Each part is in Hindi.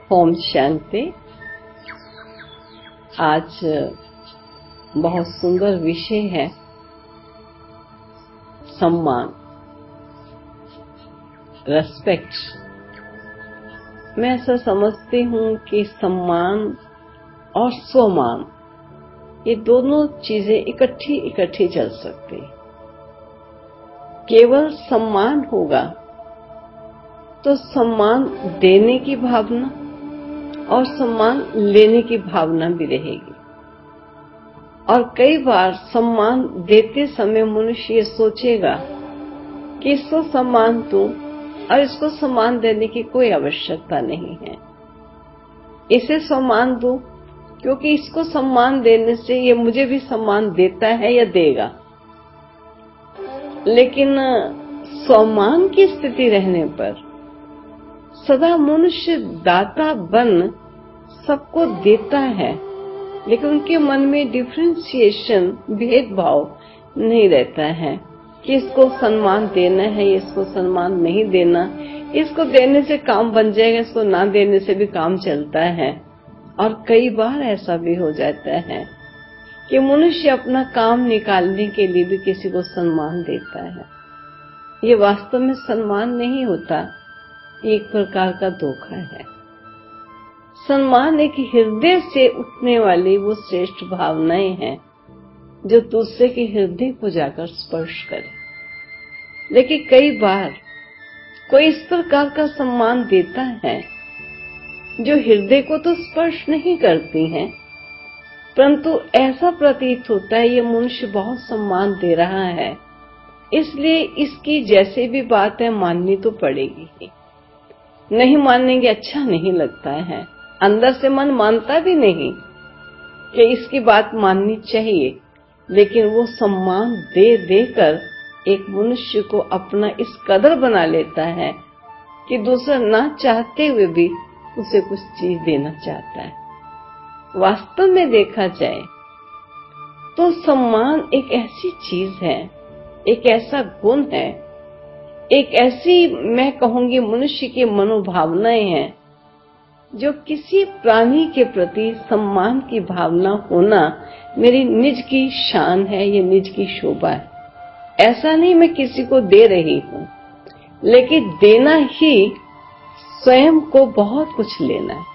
ओम शांति। आज बहुत सुंदर विषय है सम्मान, रेस्पेक्ट। मैं ऐसा समझती हूँ कि सम्मान और स्वमान ये दोनों चीजें इकट्ठी चल सकती। केवल सम्मान होगा तो सम्मान देने की भावना और सम्मान लेने की भावना भी रहेगी। और कई बार सम्मान देते समय मनुष्य ये सोचेगा कि इसको सम्मान दूं और इसको सम्मान देने की कोई आवश्यकता नहीं है। इसे सम्मान दूं क्योंकि इसको सम्मान देने से ये मुझे भी सम्मान देता है या देगा। लेकिन सम्मान की स्थिति रहने पर सदा मनुष्य दाता बन सबको देता है, लेकिन उनके मन में डिफरेंशिएशन, भेदभाव नहीं रहता है कि इसको सम्मान देना है, इसको सम्मान नहीं देना, इसको देने से काम बन जाएगा, इसको ना देने से भी काम चलता है। और कई बार ऐसा भी हो जाता है कि मनुष्य अपना काम निकालने के लिए भी किसी को सम्मान देता है। ये वास्तव में सम्मान नहीं होता, एक प्रकार का धोखा है। सम्मान एक हृदय से उठने वाली वो श्रेष्ठ भावनाएं हैं जो दूसरे के हृदय को जाकर स्पर्श करे। लेकिन कई बार कोई इस प्रकार का सम्मान देता है जो हृदय को तो स्पर्श नहीं करती हैं, परंतु ऐसा प्रतीत होता है ये मनुष्य बहुत सम्मान दे रहा है, इसलिए इसकी जैसे भी बात है माननी तो पड़ेगी ही। नहीं मानेंगे अच्छा नहीं लगता है, अंदर से मन मानता भी नहीं कि इसकी बात माननी चाहिए। लेकिन वो सम्मान दे देकर एक मनुष्य को अपना इस कदर बना लेता है कि दूसरा ना चाहते हुए भी उसे कुछ चीज देना चाहता है। वास्तव में देखा जाए तो सम्मान एक ऐसी चीज है, एक ऐसा गुण है, एक ऐसी मैं कहूंगी मनुष्य की मनोभावनाएं हैं जो किसी प्राणी के प्रति सम्मान की भावना होना मेरी निज की शान है, ये निज की शोभा है। ऐसा नहीं मैं किसी को दे रही हूं, लेकिन देना ही स्वयं को बहुत कुछ लेना है।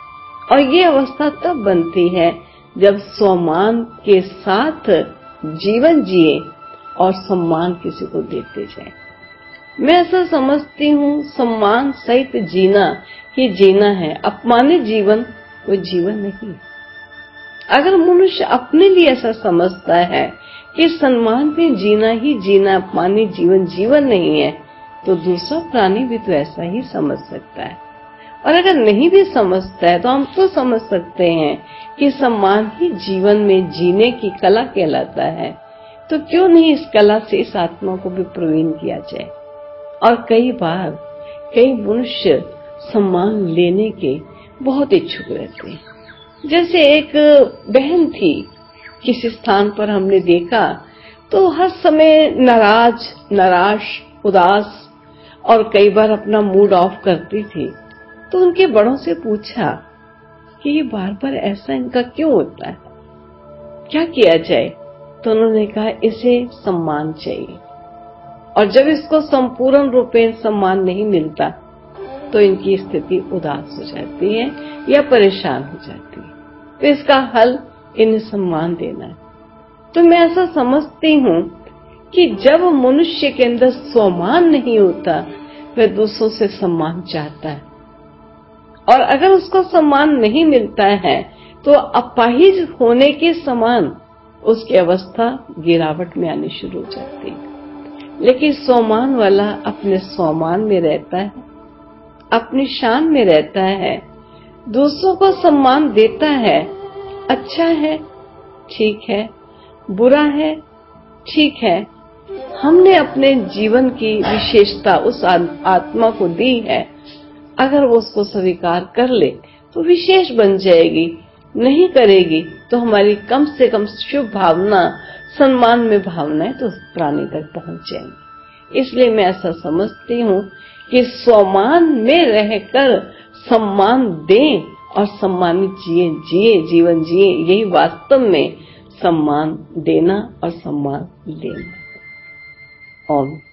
और ये अवस्था तब बनती है जब स्वमान के साथ जीवन जिए और सम्मान किसी को देते जाए। मैं ऐसा समझती हूँ सम्मान सहित जीना ही जीना है, अपमानित जीवन कोई जीवन नहीं है। अगर मनुष्य अपने लिए ऐसा समझता है कि सम्मान में जीना ही जीना, अपमानित जीवन जीवन नहीं है, तो दूसरा प्राणी भी तो ऐसा ही समझ सकता है। और अगर नहीं भी समझता है तो हम तो समझ सकते हैं कि सम्मान ही जीवन में जीने की कला कहलाता है। तो क्यों नहीं इस कला से इस आत्मा को भी प्रवीण किया जाए। और कई बार कई मनुष्य सम्मान लेने के बहुत इच्छुक रहते हैं। जैसे एक बहन थी, किसी स्थान पर हमने देखा तो हर समय नाराज, निराश, उदास और कई बार अपना मूड ऑफ करती थी। तो उनके बड़ों से पूछा कि ये बार बार ऐसा इनका क्यों होता है, क्या किया जाए। तो उन्होंने कहा इसे सम्मान चाहिए, और जब इसको संपूर्ण रूपेण सम्मान नहीं मिलता तो इनकी स्थिति उदास हो जाती है या परेशान हो जाती है। तो इसका हल इन्हें सम्मान देना है। तो मैं ऐसा समझती हूँ कि जब मनुष्य के अंदर स्वमान नहीं होता वह दूसरों से सम्मान चाहता है, और अगर उसको सम्मान नहीं मिलता है तो अपाहिज होने के समान उसकी अवस्था गिरावट में आनी शुरू हो जाती है। लेकिन स्वमान वाला अपने स्वमान में रहता है, अपनी शान में रहता है, दूसरों को सम्मान देता है। अच्छा है ठीक है, बुरा है ठीक है, हमने अपने जीवन की विशेषता उस आत्मा को दी है, अगर वो उसको स्वीकार कर ले तो विशेष बन जाएगी, नहीं करेगी तो हमारी कम से कम शुभ भावना, सम्मान में भावनाएं तो प्राणी तक पहुंच जाएंगी। इसलिए मैं ऐसा समझती हूँ कि स्वमान में रहकर सम्मान दें और सम्मानित जीवन जिए। यही वास्तव में सम्मान देना और सम्मान लेना। ओम